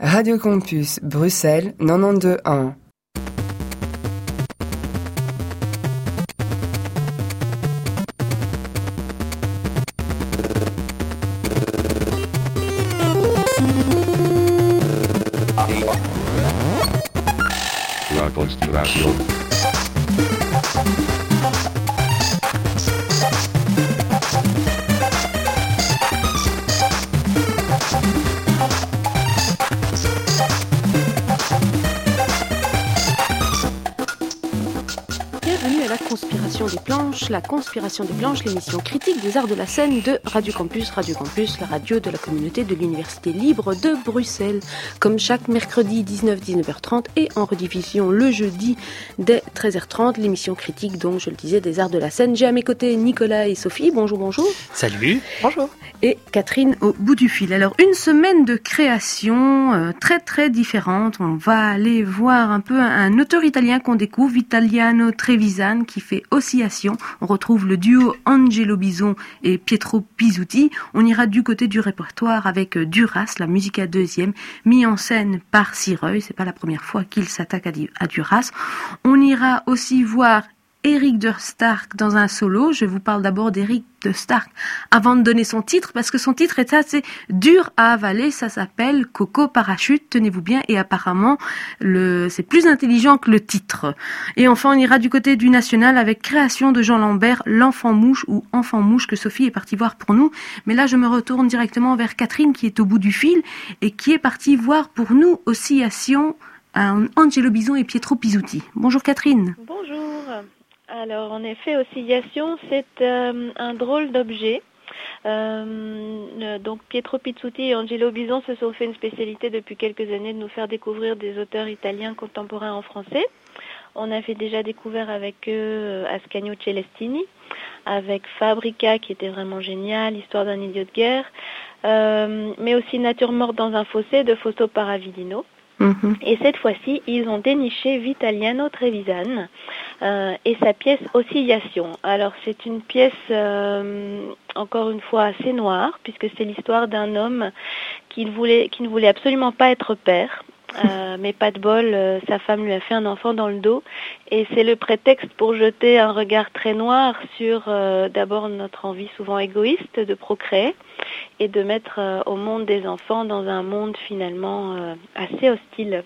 Radio Campus Bruxelles 92.1. La Conspiration. Bienvenue à la Conspiration des Planches, l'émission critique des arts de la scène de Radio Campus, la radio de la communauté de l'Université libre de Bruxelles. Comme chaque mercredi 19h30 et en rediffusion le jeudi dès 13h30, l'émission critique, donc je le disais, des arts de la scène. J'ai à mes côtés Nicolas et Sophie. Bonjour, bonjour. Salut. Bonjour. Et Catherine au bout du fil. Alors, une semaine de création très très différente. On va aller voir un peu un auteur italien qu'on découvre, Vitaliano Trevisan, qui fait Oscillation. On retrouve le duo Angelo Bison et Pietro Pizzuti. On ira du côté du répertoire avec Duras, la musique à deuxième, mis en scène par Sireuil. C'est pas la première fois qu'il s'attaque à Duras. On ira aussi voir Eric de Stark dans un solo. Je vous parle d'abord d'Eric de Stark avant de donner son titre, parce que son titre est assez dur à avaler. Ça s'appelle Coco Parachute, tenez-vous bien, et apparemment c'est plus intelligent que le titre. Et enfin, on ira du côté du national avec création de Jean Lambert, L'Enfant Mouche ou Enfant Mouche, que Sophie est partie voir pour nous. Mais là, je me retourne directement vers Catherine, qui est au bout du fil et qui est partie voir pour nous Oscillation, Angelo Bison et Pietro Pizzuti. Bonjour Catherine. Bonjour. Alors, en effet, Oscillation, c'est un drôle d'objet. Donc, Pietro Pizzuti et Angelo Bison se sont fait une spécialité depuis quelques années de nous faire découvrir des auteurs italiens contemporains en français. On avait déjà découvert avec eux Ascanio Celestini, avec Fabrica, qui était vraiment génial, Histoire d'un idiot de guerre, mais aussi Nature morte dans un fossé de Fausto Paravidino. Et cette fois-ci, ils ont déniché Vitaliano Trevisan et sa pièce Oscillation. Alors, c'est une pièce, encore une fois, assez noire, puisque c'est l'histoire d'un homme qui ne voulait absolument pas être père. Mais pas de bol, sa femme lui a fait un enfant dans le dos, et c'est le prétexte pour jeter un regard très noir sur d'abord notre envie souvent égoïste de procréer et de mettre au monde des enfants dans un monde finalement assez hostile.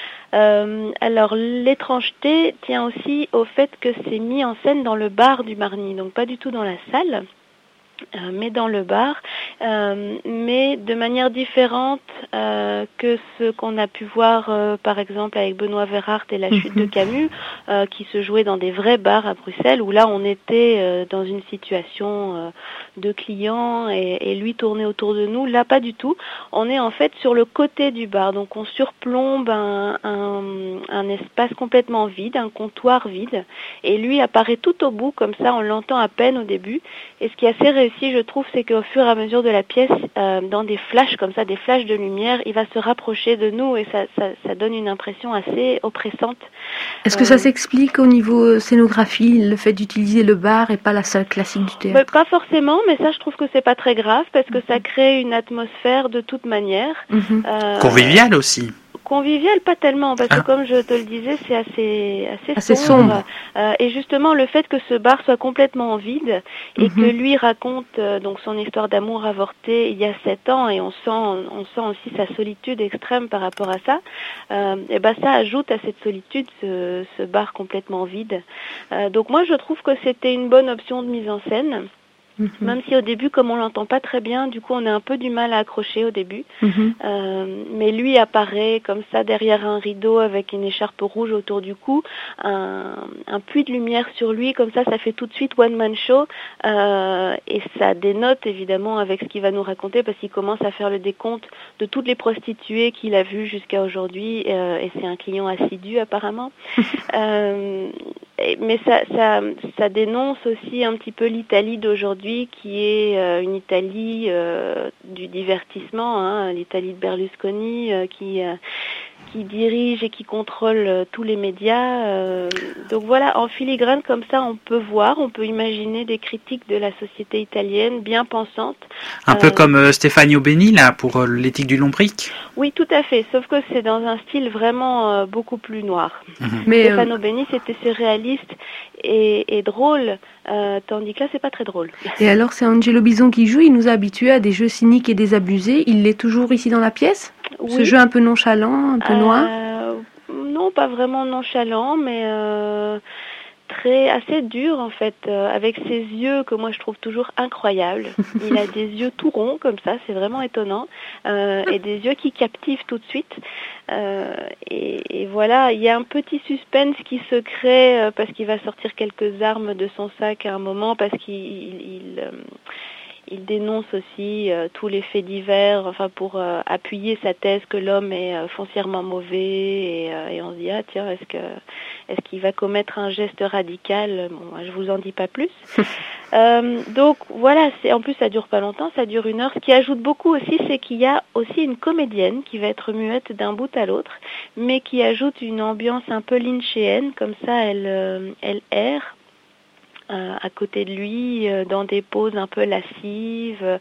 Alors l'étrangeté tient aussi au fait que c'est mis en scène dans le bar du Marny, donc pas du tout dans la salle, mais dans le bar, mais de manière différente que ce qu'on a pu voir par exemple avec Benoît Verhaert et La Chute de Camus, qui se jouait dans des vrais bars à Bruxelles, où là on était dans une situation de clients et lui tournait autour de nous. Là pas du tout, on est en fait sur le côté du bar, donc on surplombe un espace complètement vide, un comptoir vide, et lui apparaît tout au bout, comme ça on l'entend à peine au début. Et ce qui est assez réussi, je trouve, c'est qu'au fur et à mesure de la pièce, dans des flashs comme ça, des flashs de lumière, il va se rapprocher de nous et ça donne une impression assez oppressante. Est-ce que ça s'explique au niveau scénographie, le fait d'utiliser le bar et pas la salle classique du théâtre? Pas forcément, mais ça je trouve que c'est pas très grave parce que ça crée une atmosphère de toute manière. Convivial aussi. Convivial, pas tellement, parce que comme je te le disais, c'est assez sombre. Et justement, le fait que ce bar soit complètement vide et que lui raconte donc son histoire d'amour avorté il y a 7 ans, et on sent aussi sa solitude extrême par rapport à ça, et ben ça ajoute à cette solitude ce bar complètement vide. Donc moi, je trouve que c'était une bonne option de mise en scène. Même si au début, comme on l'entend pas très bien, du coup on a un peu du mal à accrocher au début. Mais lui apparaît comme ça derrière un rideau avec une écharpe rouge autour du cou, un puits de lumière sur lui, comme ça fait tout de suite one man show, et ça dénote évidemment avec ce qu'il va nous raconter, parce qu'il commence à faire le décompte de toutes les prostituées qu'il a vues jusqu'à aujourd'hui, et c'est un client assidu apparemment. Mais ça dénonce aussi un petit peu l'Italie d'aujourd'hui, qui est une Italie du divertissement, l'Italie de Berlusconi, qui qui dirige et qui contrôle tous les médias. Donc voilà, en filigrane comme ça, on peut imaginer des critiques de la société italienne bien pensantes. Un peu comme Stefano Benni, là, pour l'éthique du lombric. Oui, tout à fait, sauf que c'est dans un style vraiment beaucoup plus noir. Mais Stefano Benni, c'était surréaliste et drôle, tandis que là, c'est pas très drôle. et alors, c'est Angelo Bison qui joue. Il nous a habitués à des jeux cyniques et désabusés. Il l'est toujours ici dans la pièce? Ce Oui. jeu un peu nonchalant, un peu noir? Non, pas vraiment nonchalant, mais assez dur en fait, avec ses yeux que moi je trouve toujours incroyables. Il a des yeux tout ronds comme ça, c'est vraiment étonnant, et des yeux qui captivent tout de suite. Et voilà, il y a un petit suspense qui se crée parce qu'il va sortir quelques armes de son sac à un moment, parce il dénonce aussi tous les faits divers, enfin pour appuyer sa thèse que l'homme est foncièrement mauvais, et on se dit tiens, est-ce qu'il va commettre un geste radical? Bon, je vous en dis pas plus. Donc voilà, en plus ça dure pas longtemps, ça dure 1 heure. Ce qui ajoute beaucoup aussi, c'est qu'il y a aussi une comédienne qui va être muette d'un bout à l'autre, mais qui ajoute une ambiance un peu lynchéenne, comme ça elle erre à côté de lui, dans des poses un peu lascives,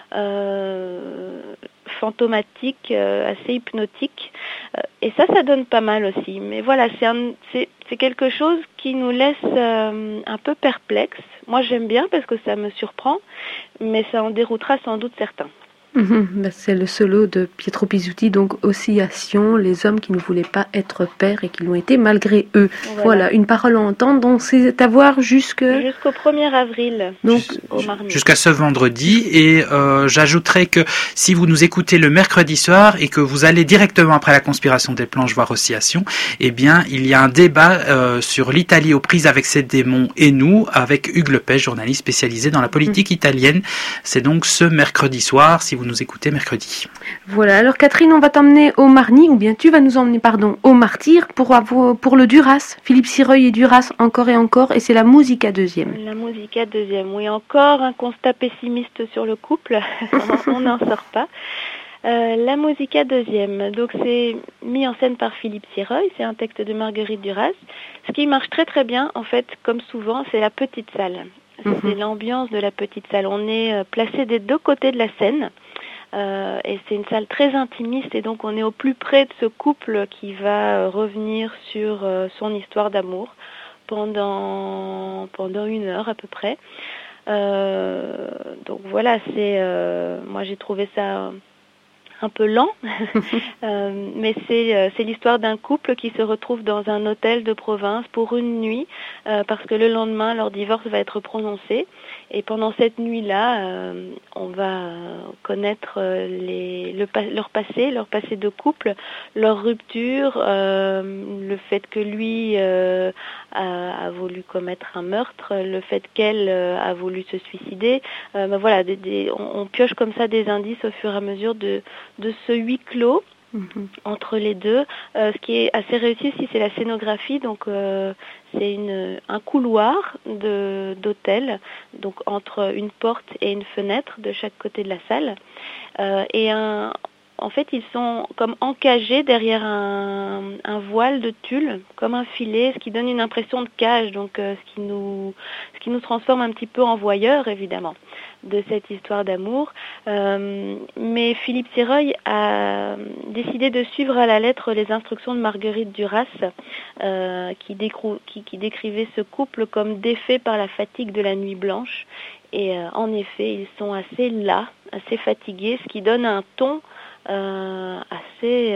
fantomatiques, assez hypnotiques. Et ça donne pas mal aussi. Mais voilà, c'est quelque chose qui nous laisse un peu perplexes. Moi, j'aime bien parce que ça me surprend, mais ça en déroutera sans doute certains. C'est le solo de Pietro Pizzuti, donc Oscillation, les hommes qui ne voulaient pas être pères et qui l'ont été malgré eux. Voilà, une parole à entendre, donc c'est à voir jusqu'au 1er avril, donc au Marmite. Jusqu'à ce vendredi, et j'ajouterais que si vous nous écoutez le mercredi soir et que vous allez directement après la conspiration des planches voir Oscillation, eh bien il y a un débat sur l'Italie aux prises avec ses démons et nous, avec Hugues Lepage, journaliste spécialisé dans la politique italienne. C'est donc ce mercredi soir, si vous nous écoutez mercredi. Voilà, alors Catherine, on va t'emmener au Marny, ou bien tu vas nous emmener, au Martyr, pour le Duras. Philippe Sireuil et Duras, encore et encore, et c'est la Musica deuxième. La Musica deuxième, oui, encore un constat pessimiste sur le couple, on n'en sort pas. La Musica deuxième, donc c'est mis en scène par Philippe Sireuil, c'est un texte de Marguerite Duras. Ce qui marche très très bien, en fait, comme souvent, c'est la petite salle. C'est l'ambiance de la petite salle. On est placé des deux côtés de la scène. Et c'est une salle très intimiste, et donc on est au plus près de ce couple qui va revenir sur son histoire d'amour pendant 1 heure à peu près. Donc voilà, moi j'ai trouvé ça un peu lent, mais c'est l'histoire d'un couple qui se retrouve dans un hôtel de province pour une nuit, parce que le lendemain, leur divorce va être prononcé. Et pendant cette nuit-là, on va connaître leur passé de couple, leur rupture, le fait que lui a voulu commettre un meurtre, le fait qu'elle a voulu se suicider. Voilà, on pioche comme ça des indices au fur et à mesure de ce huis clos entre les deux. Ce qui est assez réussi aussi, c'est la scénographie. Donc c'est un couloir d'hôtel, donc entre une porte et une fenêtre de chaque côté de la salle, en fait, ils sont comme encagés derrière un voile de tulle, comme un filet, ce qui donne une impression de cage, donc ce qui nous transforme un petit peu en voyeurs, évidemment, de cette histoire d'amour. Mais Philippe Sireuil a décidé de suivre à la lettre les instructions de Marguerite Duras, qui décrivait ce couple comme défait par la fatigue de la nuit blanche. Et en effet, ils sont assez las, assez fatigués, ce qui donne un ton assez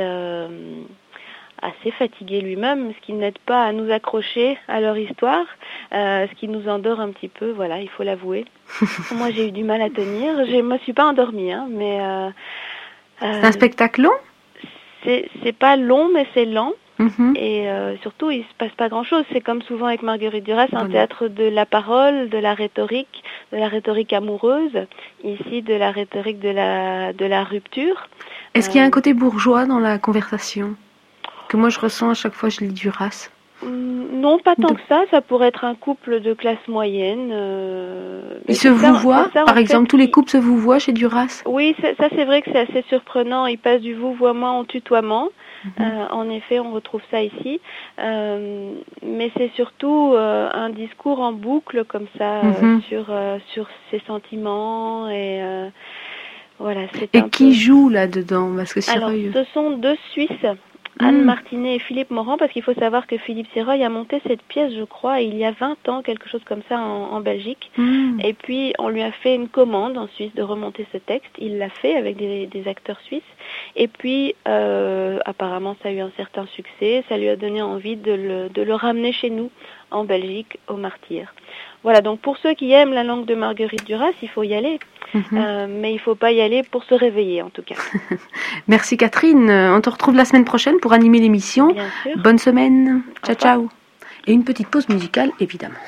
fatigué lui-même, ce qui n'aide pas à nous accrocher à leur histoire, ce qui nous endort un petit peu, voilà, il faut l'avouer. Moi, j'ai eu du mal à tenir, je me suis pas endormie, mais... c'est un spectacle long ? C'est pas long, mais c'est lent. Et surtout, il se passe pas grand-chose. C'est comme souvent avec Marguerite Duras, un théâtre de la parole, de la rhétorique amoureuse. Ici, de la rhétorique de la rupture. Est-ce qu'il y a un côté bourgeois dans la conversation que moi je ressens à chaque fois que je lis Duras? Non, pas tant que ça. Ça pourrait être un couple de classe moyenne. Ils se vouvoient, par exemple, tous les couples se vouvoient chez Duras? Oui, ça c'est vrai que c'est assez surprenant. Ils passent du vouvoiement au tutoiement. En effet, on retrouve ça ici. Mais c'est surtout un discours en boucle comme ça sur ses sentiments et voilà. Et qui joue là-dedans? Parce que alors, ce sont deux Suisses. Anne Martinet et Philippe Morand, parce qu'il faut savoir que Philippe Serreuil a monté cette pièce, je crois, il y a 20 ans, quelque chose comme ça, en Belgique. Et puis, on lui a fait une commande en Suisse de remonter ce texte. Il l'a fait avec des acteurs suisses. Et puis, apparemment, ça a eu un certain succès. Ça lui a donné envie de le ramener chez nous, en Belgique, au Martyrs. Voilà, donc pour ceux qui aiment la langue de Marguerite Duras, il faut y aller. Mais il ne faut pas y aller pour se réveiller, en tout cas. Merci Catherine. On te retrouve la semaine prochaine pour animer l'émission. Bien sûr. Bonne semaine. Ciao, ciao. Et une petite pause musicale, évidemment.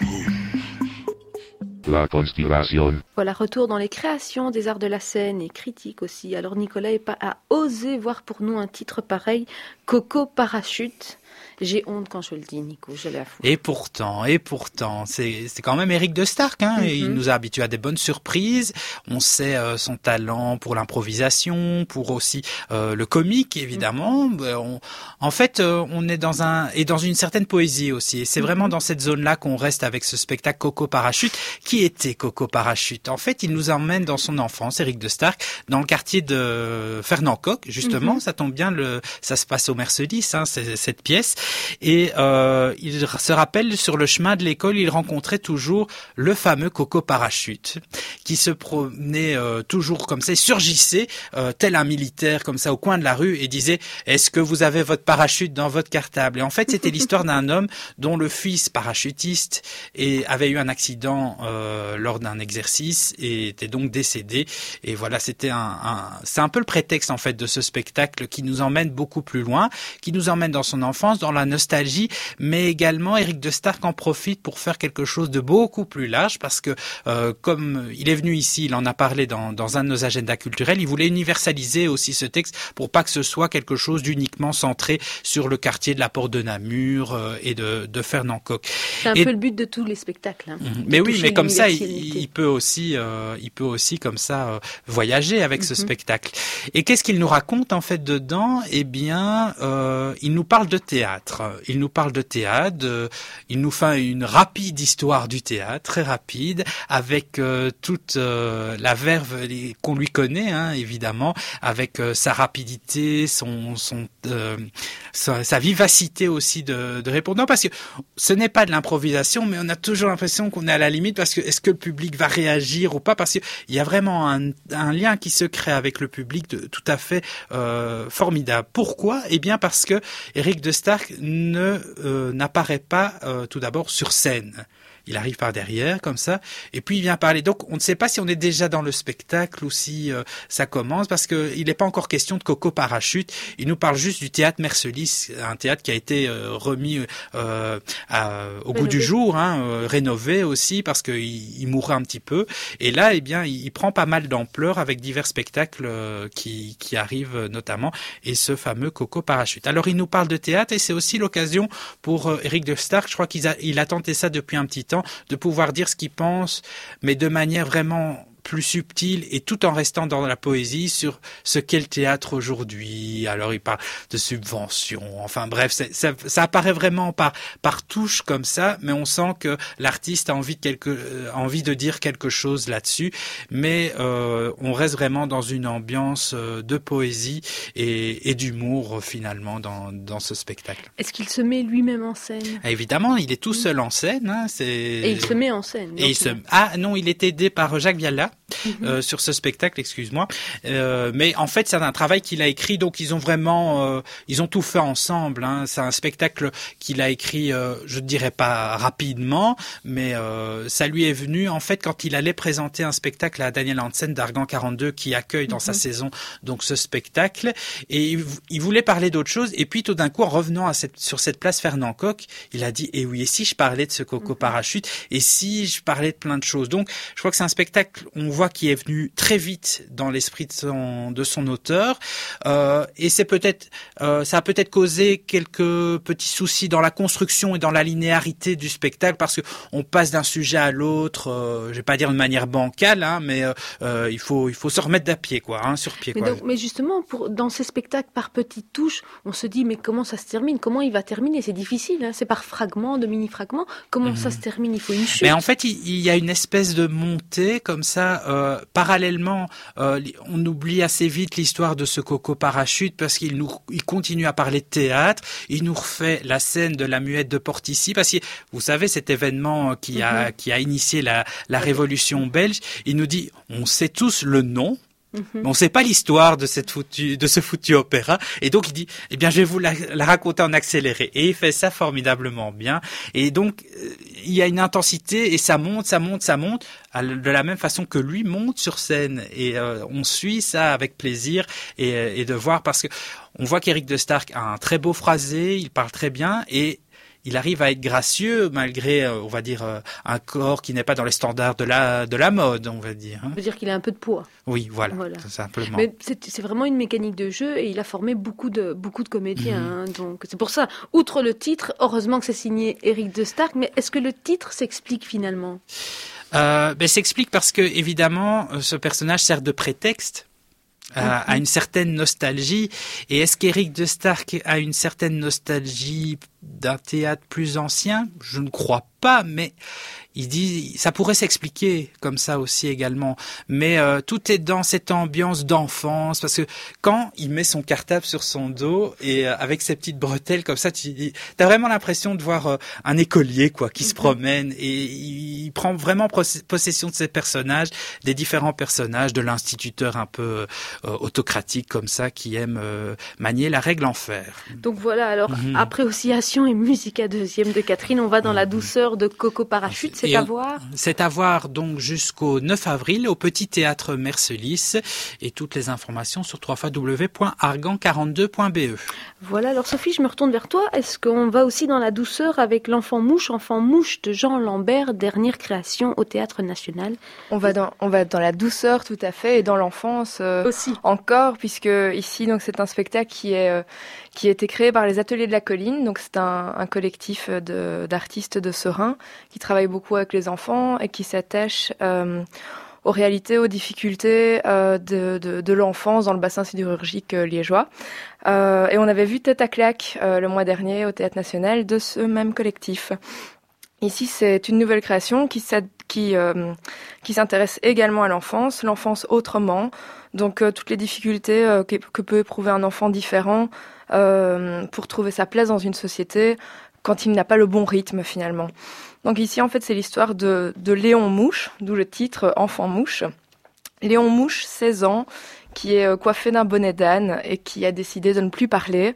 La conspiration. Voilà, retour dans les créations des arts de la scène et critiques aussi. Alors Nicolas a osé voir pour nous un titre pareil, Coco Parachute. J'ai honte quand je le dis, Nico, je l'avoue. Et pourtant, c'est quand même Éric de Starck, hein. Il nous a habitués à des bonnes surprises. On sait son talent pour l'improvisation, pour aussi le comique, évidemment. En fait, on est dans une certaine poésie aussi. Et c'est vraiment dans cette zone-là qu'on reste avec ce spectacle Coco Parachute. Qui était Coco Parachute? En fait, il nous emmène dans son enfance, Éric de Starck, dans le quartier de Fernand-Coq, justement. Ça tombe bien, ça se passe au Mercelis, hein, cette pièce. Et il se rappelle, sur le chemin de l'école, il rencontrait toujours le fameux Coco Parachute qui se promenait toujours comme ça, il surgissait tel un militaire comme ça au coin de la rue et disait « Est-ce que vous avez votre parachute dans votre cartable ?» Et en fait, c'était l'histoire d'un homme dont le fils parachutiste avait eu un accident lors d'un exercice et était donc décédé. Et voilà, c'est un peu le prétexte en fait de ce spectacle qui nous emmène beaucoup plus loin, qui nous emmène dans son enfance, dans la nostalgie, mais également Éric de Starck en profite pour faire quelque chose de beaucoup plus large parce que comme il est venu ici, il en a parlé dans un de nos agendas culturels, il voulait universaliser aussi ce texte pour pas que ce soit quelque chose d'uniquement centré sur le quartier de la Porte de Namur et de Fernand-Coq. C'est un peu le but de tous les spectacles. Hein, mais oui, mais comme ça, il peut aussi comme ça voyager avec ce spectacle. Et qu'est-ce qu'il nous raconte en fait dedans? Eh bien, il nous parle de théâtre. Il nous parle de théâtre, il nous fait une rapide histoire du théâtre, très rapide, avec toute la verve qu'on lui connaît, hein, évidemment, avec sa rapidité, sa vivacité aussi de répondant, parce que ce n'est pas de l'improvisation, mais on a toujours l'impression qu'on est à la limite, parce que est-ce que le public va réagir ou pas, parce qu'il y a vraiment un lien qui se crée avec le public tout à fait formidable. Pourquoi? Eh bien parce que Éric de Starck n'apparaît pas tout d'abord sur scène. Il arrive par derrière, comme ça, et puis il vient parler. Donc, on ne sait pas si on est déjà dans le spectacle ou si ça commence, parce que il n'est pas encore question de Coco Parachute. Il nous parle juste du théâtre Mercelis, un théâtre qui a été remis au goût du jour, hein, rénové aussi, parce qu'il mourait un petit peu. Et là, eh bien, il prend pas mal d'ampleur avec divers spectacles qui arrivent notamment, et ce fameux Parachute. Alors, il nous parle de théâtre, et c'est aussi l'occasion pour Éric de Starck, je crois qu'il a tenté ça depuis un petit temps, de pouvoir dire ce qu'il pense, mais de manière vraiment plus subtil et tout en restant dans la poésie sur ce qu'est le théâtre aujourd'hui. Alors il parle de subventions, enfin bref, ça apparaît vraiment par touche comme ça, mais on sent que l'artiste a envie de dire quelque chose là-dessus, mais on reste vraiment dans une ambiance de poésie et d'humour finalement dans ce spectacle. Est-ce qu'il se met lui-même en scène? Évidemment, il est tout seul en scène. Hein, et il se met en scène. Non, il est aidé par Jacques Viala. Sur ce spectacle, excuse-moi. Mais en fait, c'est un travail qu'il a écrit, donc ils ont tout fait ensemble. Hein. C'est un spectacle qu'il a écrit, je ne dirais pas rapidement, mais ça lui est venu en fait quand il allait présenter un spectacle à Daniel Hansen d'Argan 42 qui accueille dans sa saison donc ce spectacle, et il voulait parler d'autre chose. Et puis tout d'un coup, en revenant sur cette place Fernand-Coq, il a dit oui, et si je parlais de ce Coco Parachute, et si je parlais de plein de choses. Donc, je crois que c'est un spectacle. On on voit qu'il est venu très vite dans l'esprit de son auteur, et c'est peut-être, ça a peut-être causé quelques petits soucis dans la construction et dans la linéarité du spectacle, parce que on passe d'un sujet à l'autre, je vais pas dire de manière bancale, hein, mais il faut se remettre d'à-pied, quoi, hein, sur pied, quoi. Mais justement, dans ces spectacles par petites touches, on se dit mais comment ça se termine, comment il va terminer, c'est difficile, hein, c'est par fragments, de mini-fragments, comment ça se termine, il faut une chute. Mais en fait, il y a une espèce de montée comme ça, parallèlement, on oublie assez vite l'histoire de ce Coco Parachute parce qu'il continue à parler de théâtre, il nous refait la scène de la muette de Portici, parce que vous savez cet événement qui a initié la révolution belge, il nous dit on sait tous le nom, mais on ne sait pas l'histoire de ce foutu opéra, et donc il dit eh bien je vais vous la raconter en accéléré, et il fait ça formidablement bien, et donc il y a une intensité et ça monte de la même façon que lui monte sur scène, et on suit ça avec plaisir et de voir, parce que on voit qu'Éric de Starck a un très beau phrasé, il parle très bien et il arrive à être gracieux malgré, on va dire, un corps qui n'est pas dans les standards de la mode, on va dire. Ça veut dire qu'il a un peu de poids. Oui, voilà. Tout simplement. Mais c'est vraiment une mécanique de jeu et il a formé beaucoup de comédiens. Hein, donc c'est pour ça, outre le titre, heureusement que c'est signé Éric de Starck, mais est-ce que le titre s'explique finalement ? S'explique parce que, évidemment, ce personnage sert de prétexte à une certaine nostalgie. Et est-ce qu'Éric de Starck a une certaine nostalgie d'un théâtre plus ancien ? Je ne crois pas, mais il dit ça pourrait s'expliquer comme ça aussi également. Mais tout est dans cette ambiance d'enfance, parce que quand il met son cartable sur son dos et avec ses petites bretelles comme ça, tu as vraiment l'impression de voir un écolier qui se promène, et il prend vraiment possession de ses personnages, des différents personnages, de l'instituteur un peu autocratique comme ça qui aime manier la règle en fer. Donc voilà, alors après Oscillation et musique à deuxième de Catherine, on va dans la douceur de Coco Parachute, c'est à voir. C'est à voir donc jusqu'au 9 avril au Petit Théâtre Mercelis, et toutes les informations sur www.argan42.be. Voilà, alors Sophie, je me retourne vers toi. Est-ce qu'on va aussi dans la douceur avec L'Enfant Mouche de Jean Lambert, dernière création au Théâtre National? On va dans la douceur, tout à fait, et dans l'enfance aussi encore, puisque ici donc c'est un spectacle qui a été créé par les Ateliers de la Colline. Donc c'est un collectif d'artistes de Serein qui travaille beaucoup avec les enfants et qui s'attache aux réalités, aux difficultés de l'enfance dans le bassin sidérurgique liégeois. Et on avait vu Tête à claque le mois dernier au Théâtre National de ce même collectif. Ici, c'est une nouvelle création qui s'intéresse également à l'enfance autrement. Donc toutes les difficultés que peut éprouver un enfant différent pour trouver sa place dans une société quand il n'a pas le bon rythme finalement. Donc ici, en fait, c'est l'histoire de Léon Mouche, d'où le titre Enfant Mouche. Léon Mouche, 16 ans, qui est coiffé d'un bonnet d'âne et qui a décidé de ne plus parler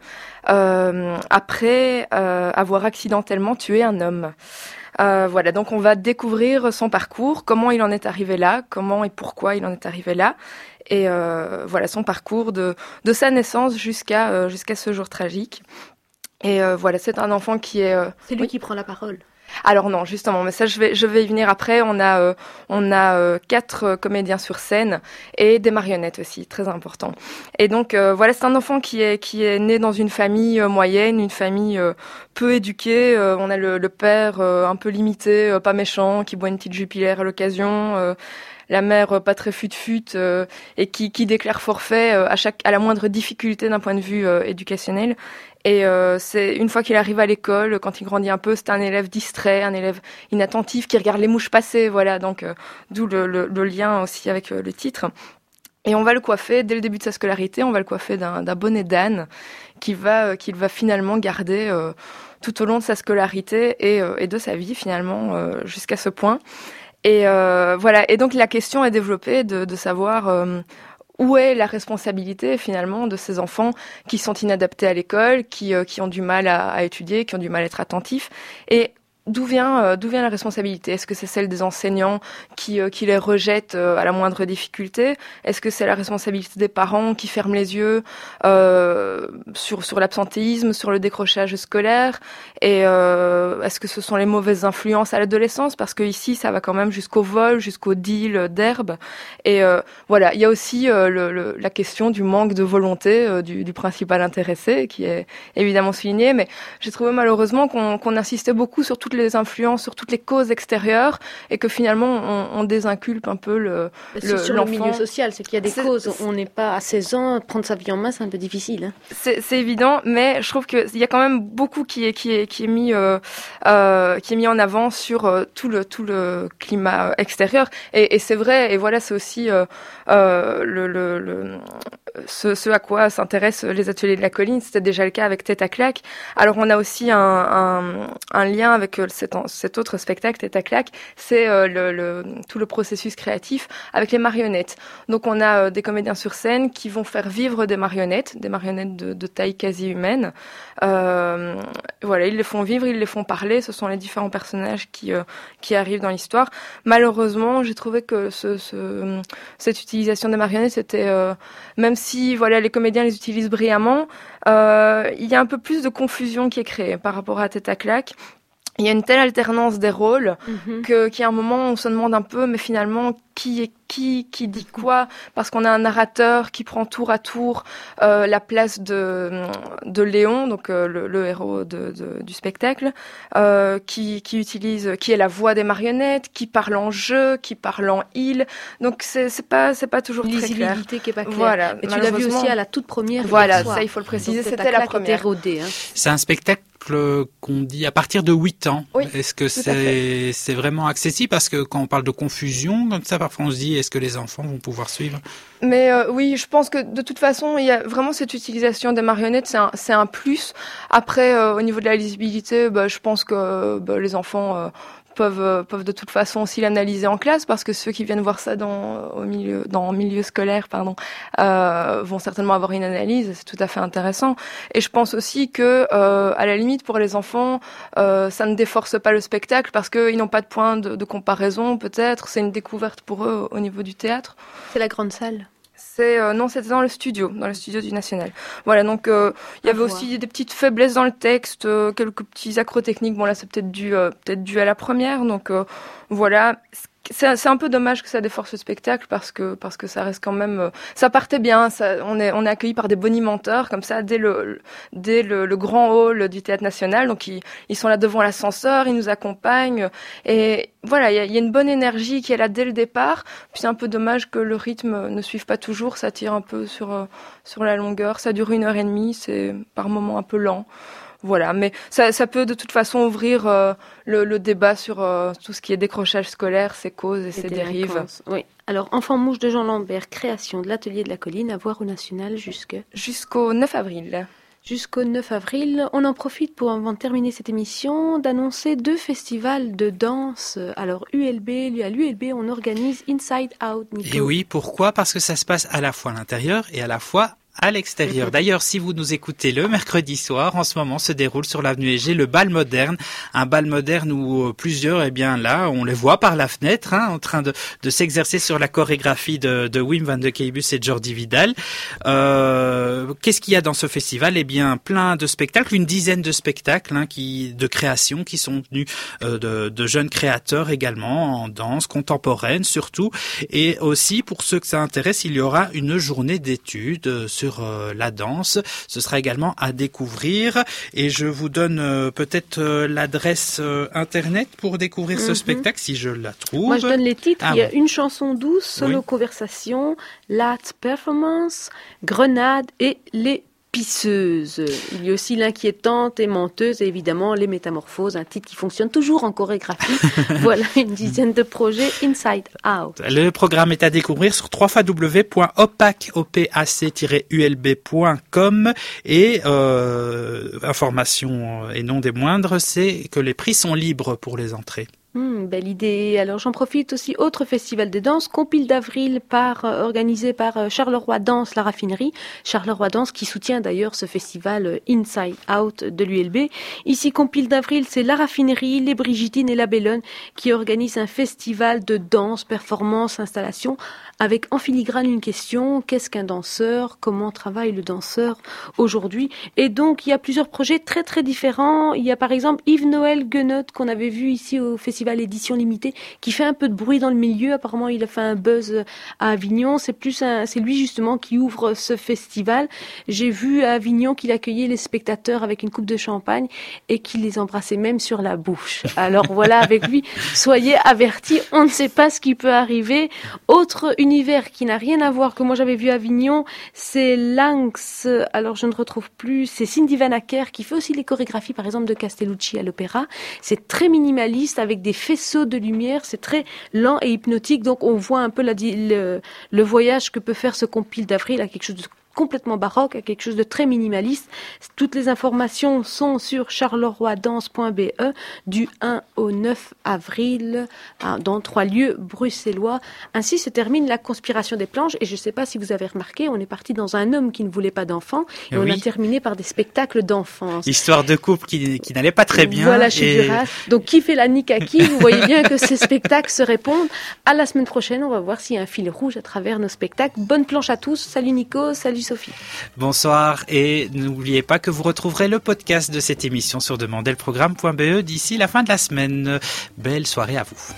après avoir accidentellement tué un homme. Voilà, donc on va découvrir son parcours, comment il en est arrivé là, comment et pourquoi il en est arrivé là, et voilà son parcours de sa naissance jusqu'à ce jour tragique. Et voilà, c'est un enfant qui est... C'est lui qui prend la parole. Alors non, justement, mais ça je vais y venir après. On a 4 comédiens sur scène et des marionnettes aussi, très important. Et donc voilà, c'est un enfant qui est né dans une famille moyenne, une famille peu éduquée. On a le père un peu limité, pas méchant, qui boit une petite Jupiler à l'occasion. La mère pas très fut-fut et qui déclare forfait à la moindre difficulté d'un point de vue éducationnel. Et c'est une fois qu'il arrive à l'école, quand il grandit un peu, c'est un élève distrait, un élève inattentif qui regarde les mouches passer, voilà, donc d'où le lien aussi avec le titre. Et on va le coiffer dès le début de sa scolarité, on va le coiffer d'un bonnet d'âne qu'il va finalement garder tout au long de sa scolarité et de sa vie finalement jusqu'à ce point. Et voilà, et donc la question est développée de savoir où est la responsabilité finalement de ces enfants qui sont inadaptés à l'école, qui ont du mal à étudier, qui ont du mal à être attentifs. Et d'où vient la responsabilité? Est-ce que c'est celle des enseignants qui les rejettent à la moindre difficulté? Est-ce que c'est la responsabilité des parents qui ferment les yeux sur l'absentéisme, sur le décrochage scolaire? Et est-ce que ce sont les mauvaises influences à l'adolescence? Parce que ici, ça va quand même jusqu'au vol, jusqu'au deal d'herbe. Et voilà, il y a aussi la question du manque de volonté du principal intéressé, qui est évidemment souligné. Mais j'ai trouvé malheureusement qu'on insistait beaucoup sur toutes les influences, sur toutes les causes extérieures, et que finalement on désinculpe un peu sur l'enfant. Le milieu social, c'est qu'il y a des causes. On n'est pas à 16 ans, prendre sa vie en main, c'est un peu difficile. Hein. C'est évident, mais je trouve qu'il y a quand même beaucoup qui est mis en avant sur tout le climat extérieur. Et c'est vrai. Et voilà, c'est aussi ce à quoi s'intéressent les ateliers de la colline. C'était déjà le cas avec Tête à claque. Alors on a aussi un lien avec cet autre spectacle, Tête à claque, c'est tout le processus créatif avec les marionnettes. Donc on a des comédiens sur scène qui vont faire vivre des marionnettes de taille quasi humaine. Voilà, ils les font vivre, ils les font parler. Ce sont les différents personnages qui arrivent dans l'histoire. Malheureusement, j'ai trouvé que cette utilisation des marionnettes, c'était même si voilà les comédiens les utilisent brillamment, il y a un peu plus de confusion qui est créée par rapport à Tête à claque. Il y a une telle alternance des rôles qu'à un moment on se demande un peu, mais finalement qui dit quoi, parce qu'on a un narrateur qui prend tour à tour la place de Léon, donc le héros du spectacle, qui est la voix des marionnettes, qui parle en jeu, qui parle en il. Donc c'est pas toujours très clair. Lisibilité qui est pas claire. Voilà, mais tu l'as vu aussi à la toute première. Voilà, ça il faut le préciser, donc, c'était la première. Rodé, hein. C'est un spectacle qu'on dit à partir de 8 ans. Oui, est-ce que c'est vraiment accessible? Parce que quand on parle de confusion, comme ça, parfois on se dit, est-ce que les enfants vont pouvoir suivre? Mais oui, je pense que de toute façon, il y a vraiment cette utilisation des marionnettes, c'est un plus. Après, au niveau de la lisibilité, je pense que les enfants peuvent de toute façon aussi l'analyser en classe, parce que ceux qui viennent voir ça dans milieu scolaire, vont certainement avoir une analyse. C'est tout à fait intéressant. Et je pense aussi que à la limite pour les enfants, ça ne déforce pas le spectacle, parce qu'ils n'ont pas de point de comparaison. Peut-être c'est une découverte pour eux au niveau du théâtre. C'est la grande salle. Non, c'était dans le studio du National. Voilà, donc il y avait aussi des petites faiblesses dans le texte, quelques petits accros techniques. Bon là, c'est peut-être dû à la première. Donc voilà. C'est un peu dommage que ça déforce le spectacle, parce que ça reste quand même, ça partait bien, on est accueilli par des bonimenteurs comme ça dès le grand hall du Théâtre National. Donc ils sont là devant l'ascenseur, ils nous accompagnent, et voilà, il y a une bonne énergie qui est là dès le départ. Puis c'est un peu dommage que le rythme ne suive pas toujours, ça tire un peu sur la longueur, ça dure 1h30, c'est par moments un peu lent. Voilà, mais ça peut de toute façon ouvrir le débat sur tout ce qui est décrochage scolaire, ses causes et ses dérives. Oui. Alors, Enfant mouche de Jean Lambert, création de l'Atelier de la Colline, à voir au National jusqu'au 9 avril. Jusqu'au 9 avril. On en profite pour, avant de terminer cette émission, d'annoncer 2 festivals de danse. Alors, à l'ULB, on organise Inside Out, Nico. Et oui, pourquoi? Parce que ça se passe à la fois à l'intérieur et à la fois à l'extérieur. D'ailleurs, si vous nous écoutez le mercredi soir, en ce moment se déroule sur l'avenue Égée le bal moderne. Un bal moderne où plusieurs, là, on les voit par la fenêtre, en train de s'exercer sur la chorégraphie de Wim van de Keibus et de Jordi Vidal. Qu'est-ce qu'il y a dans ce festival? Plein de spectacles, une dizaine de spectacles, de création qui sont venus de jeunes créateurs également, en danse contemporaine surtout. Et aussi, pour ceux que ça intéresse, il y aura une journée d'études sur la danse. Ce sera également à découvrir, et je vous donne peut-être l'adresse internet pour découvrir ce spectacle si je la trouve. Moi je donne les titres. Il y a Une chanson douce, Solo conversation, Lat performance, Grenade et Les Pisseuses. Il y a aussi L'Inquiétante et Menteuse, et évidemment Les Métamorphoses, un titre qui fonctionne toujours en chorégraphie. Voilà, une dizaine de projets Inside Out. Le programme est à découvrir sur www.opac-ulb.com, et information et non des moindres, c'est que les prix sont libres pour les entrées. Belle idée. Alors j'en profite aussi, autre festival de danse, Compile d'avril organisé par Charleroi Danse, la raffinerie. Charleroi Danse qui soutient d'ailleurs ce festival Inside Out de l'ULB. Ici, Compile d'avril, c'est la raffinerie, les Brigitines et la Bellone qui organisent un festival de danse, performance, installation, avec en filigrane une question, qu'est-ce qu'un danseur? Comment travaille le danseur aujourd'hui? Et donc il y a plusieurs projets très très différents. Il y a par exemple Yves-Noël Guenot qu'on avait vu ici au festival édition limitée, qui fait un peu de bruit dans le milieu. Apparemment, il a fait un buzz à Avignon. C'est lui justement qui ouvre ce festival. J'ai vu à Avignon qu'il accueillait les spectateurs avec une coupe de champagne et qu'il les embrassait même sur la bouche. Alors voilà, avec lui, soyez avertis, on ne sait pas ce qui peut arriver. Autre univers qui n'a rien à voir que moi j'avais vu à Avignon, c'est Lynx. Alors je ne retrouve plus, c'est Cindy Van Acker qui fait aussi les chorégraphies par exemple de Castellucci à l'opéra. C'est très minimaliste avec des faisceaux de lumière, c'est très lent et hypnotique, donc on voit un peu le voyage que peut faire ce compile d'avril à quelque chose de complètement baroque, à quelque chose de très minimaliste. Toutes les informations sont sur charleroi-danse.be du 1 au 9 avril dans 3 lieux bruxellois. Ainsi se termine la conspiration des planches et je ne sais pas si vous avez remarqué, on est parti dans un homme qui ne voulait pas d'enfants et on a terminé par des spectacles d'enfance. Histoire de couple qui n'allait pas très bien. Voilà, chez Duras. Donc qui fait la nique à qui? Vous voyez bien que ces spectacles se répondent. À la semaine prochaine, on va voir s'il y a un fil rouge à travers nos spectacles. Bonne planche à tous. Salut Nico, salut Sophie. Bonsoir et n'oubliez pas que vous retrouverez le podcast de cette émission sur demandelprogramme.be d'ici la fin de la semaine. Belle soirée à vous.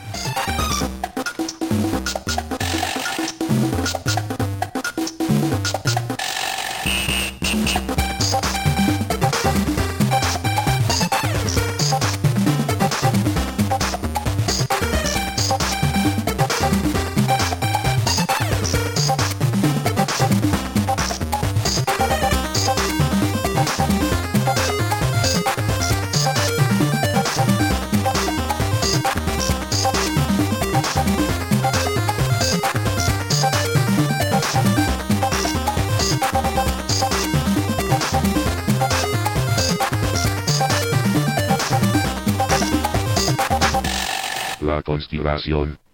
La conspiración.